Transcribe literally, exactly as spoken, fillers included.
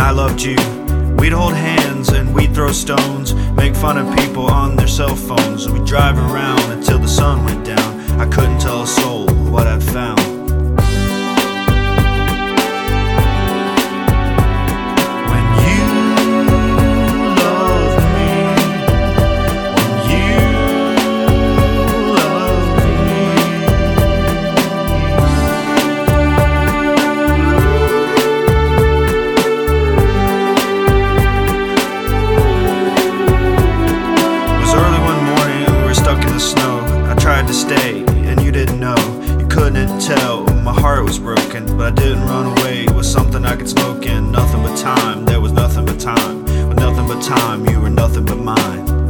I loved you. We'd hold hands and we'd throw stones, make fun of people on their cell phones. We'd drive around until the sun went down. I couldn't tell a soul what I'd found. When you love me, when you love me. It was early one morning, we were stuck in the snow. I tried to stay, and you didn't know. You couldn't tell, my heart was broken. But I didn't run away, it was something I could smoke in. Nothing but time, there was nothing but time. With nothing but time, you were nothing but mine.